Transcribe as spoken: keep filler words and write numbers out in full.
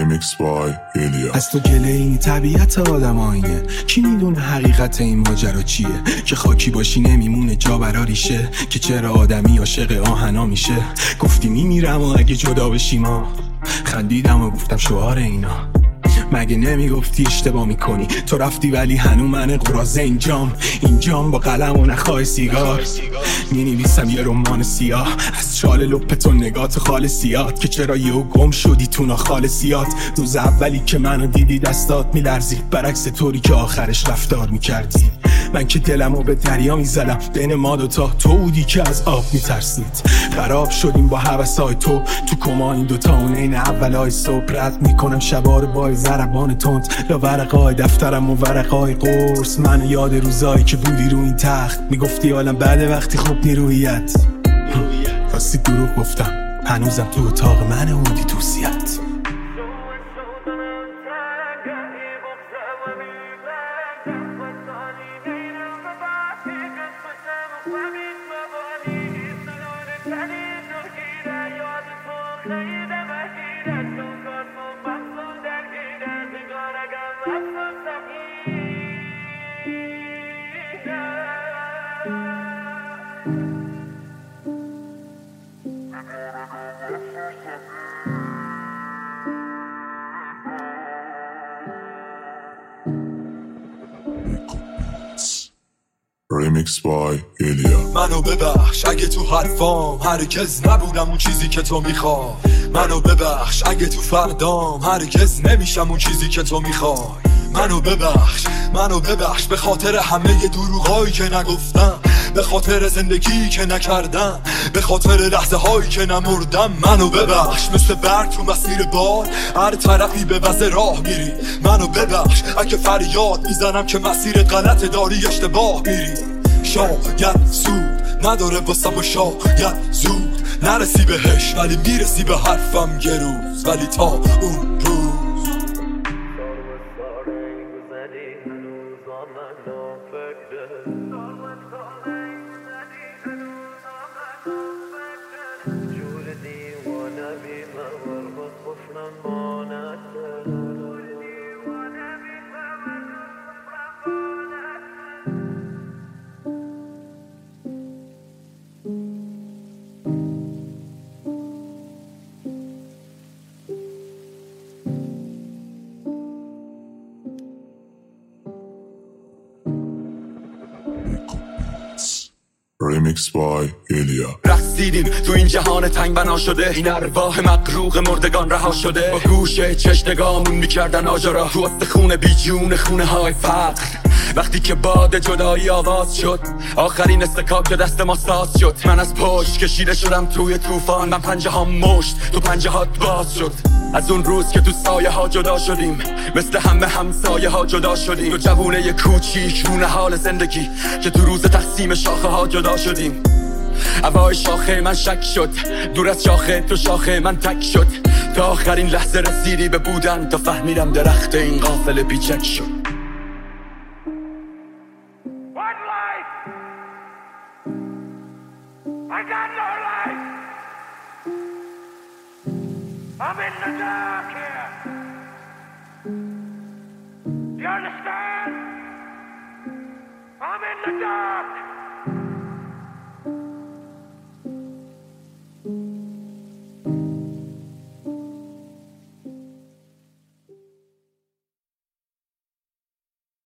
Remix by Ilya. از تو گله این طبیعت آدم آینه، کی میدونه حقیقت این ماجرا چیه؟ که خاکی باشی نمیمونه جا برا ریشه، که چرا آدمی عاشق آهنا میشه. گفتی میمیرم و اگه جدا بشی ما، خندیدم و گفتم شعار اینا. مگه نمیگفتی اشتباه میکنی؟ تو رفتی ولی هنو من قرازه اینجام اینجام با قلم و نخواه سیگار مینویسم یه رمان سیاه از چال لپت و نگات خالصیات، که چرا یهو گم شدی تو ناخالصیات. روز اولی که منو دیدی دستات میلرزید، برعکس طوری که آخرش رفتار میکردی. من که دلمو به دریا میزدم، بین ما دوتا تو بودی که از آب میترسید. خراب شدیم با هوسای تو تو کما این دوتا اون این اولای صبح. رد میکنم شبار بای ضربان تند لا ورقای دفترم و ورقای قرص. من یاد روزایی که بودی رو این تخت، میگفتی حالم بعد وقتی خوب نیرویت. راستی دروغ گفتم، هنوزم تو اتاق من بودی توصیت. Remix by Ilya. منو ببخش اگه تو حرفام هرگز نبودم اون چیزی که تو میخوای. منو ببخش اگه تو فردام هرگز نمیشم اون چیزی که تو میخوای. منو ببخش منو ببخش به خاطر همه دروغایی که نگفتم، به خاطر زندگی که نکردم، به خاطر لحظه هایی که نمردم. منو ببخش مثل برگ تو مسیر بار، هر طرفی به وزه راه میری. منو ببخش اگه فریاد میزنم که مسیرت غلط داری اشتباه میری. شاید زود نداره واسم و شاید زود نرسی بهش، ولی میرسی به حرفم یه روز. ولی تا اون روز Remix by Ilya. رقصیدیم تو این جهان تنگ بنا شده، این ارواح مغروق مردگان رها شده. با گوشه چش نگامون میکردن آجارا، تو استخون بی جون خونه های فقر. وقتی که باد جدایی آواز شد، آخرین استکاک دست ما ساز شد. من از پشت کشیده شدم توی طوفان، من پنجه ها مشت تو پنجه هات باز شد. از اون روز که تو سایه ها جدا شدیم، مثل همه همسایه ها جدا شدیم. تو جوونه کوچیک رونه حال زندگی، که تو روز تقسیم شاخه ها جدا شدیم. هوای شاخه من شک شد، دور از شاخه تو شاخه من تک شد. تا آخرین لحظه رسیدی به بودن، تا فهمیدم درخت این قافله پیچک شد. I got no life. I'm in the dark here. You understand? I'm in the dark.